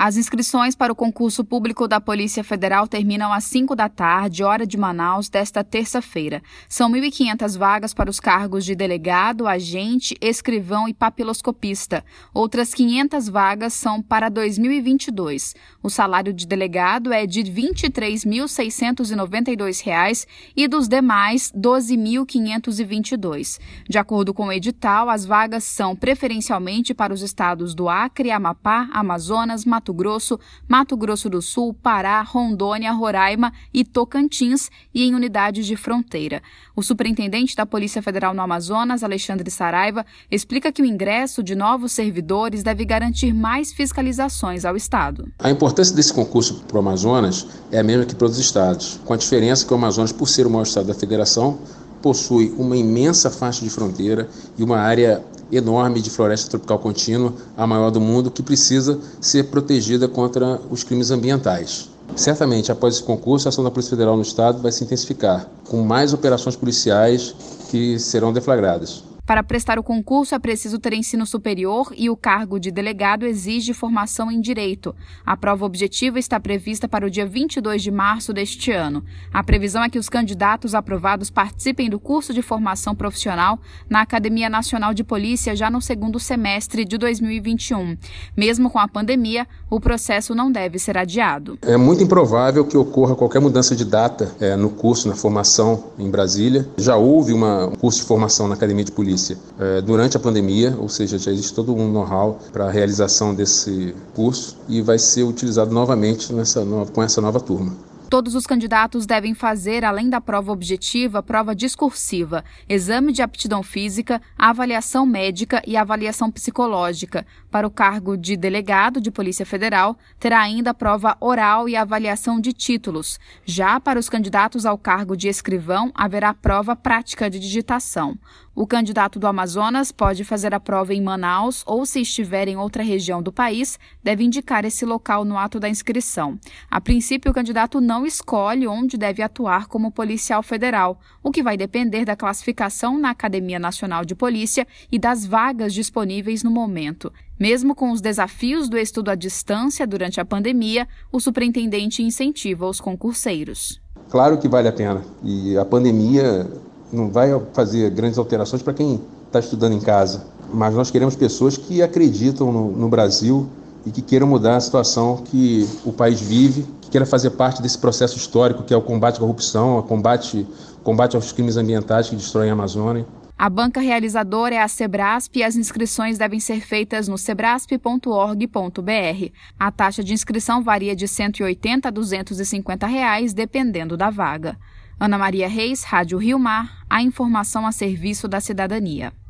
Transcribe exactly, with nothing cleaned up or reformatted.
As inscrições para o concurso público da Polícia Federal terminam às cinco da tarde, hora de Manaus, desta terça-feira. São mil e quinhentas vagas para os cargos de delegado, agente, escrivão e papiloscopista. Outras quinhentas vagas são para dois mil e vinte e dois. O salário de delegado é de vinte e três mil seiscentos e noventa e dois reais e dos demais, doze mil quinhentos e vinte e dois. De acordo com o edital, as vagas são preferencialmente para os estados do Acre, Amapá, Amazonas, Mato Grosso, Mato Grosso do Sul, Pará, Rondônia, Roraima e Tocantins e em unidades de fronteira. O superintendente da Polícia Federal no Amazonas, Alexandre Saraiva, explica que o ingresso de novos servidores deve garantir mais fiscalizações ao Estado. A importância desse concurso para o Amazonas é a mesma que para os estados, com a diferença que o Amazonas, por ser o maior estado da federação, possui uma imensa faixa de fronteira e uma área enorme de floresta tropical contínua, a maior do mundo, que precisa ser protegida contra os crimes ambientais. Certamente, após esse concurso, a ação da Polícia Federal no Estado vai se intensificar, com mais operações policiais que serão deflagradas. Para prestar o concurso é preciso ter ensino superior e o cargo de delegado exige formação em direito. A prova objetiva está prevista para o dia vinte e dois de março deste ano. A previsão é que os candidatos aprovados participem do curso de formação profissional na Academia Nacional de Polícia já no segundo semestre de dois mil e vinte e um. Mesmo com a pandemia, o processo não deve ser adiado. É muito improvável que ocorra qualquer mudança de data é, no curso, na formação em Brasília. Já houve uma, um curso de formação na Academia de Polícia durante a pandemia, ou seja, já existe todo um know-how para a realização desse curso e vai ser utilizado novamente nessa nova, com essa nova turma. Todos os candidatos devem fazer, além da prova objetiva, prova discursiva, exame de aptidão física, avaliação médica e avaliação psicológica. Para o cargo de delegado de Polícia Federal, terá ainda a prova oral e avaliação de títulos. Já para os candidatos ao cargo de escrivão, haverá prova prática de digitação. O candidato do Amazonas pode fazer a prova em Manaus ou, se estiver em outra região do país, deve indicar esse local no ato da inscrição. A princípio, o candidato não escolhe onde deve atuar como policial federal, o que vai depender da classificação na Academia Nacional de Polícia e das vagas disponíveis no momento. Mesmo com os desafios do estudo à distância durante a pandemia, o superintendente incentiva os concurseiros. Claro que vale a pena. E a pandemia não vai fazer grandes alterações para quem está estudando em casa, mas nós queremos pessoas que acreditam no, no Brasil e que queiram mudar a situação que o país vive, que queiram fazer parte desse processo histórico que é o combate à corrupção, o combate, combate aos crimes ambientais que destroem a Amazônia. A banca realizadora é a Sebrasp e as inscrições devem ser feitas no sebrasp ponto org ponto br. A taxa de inscrição varia de cento e oitenta a duzentos e cinquenta reais, dependendo da vaga. Ana Maria Reis, Rádio Rio Mar, a informação a serviço da cidadania.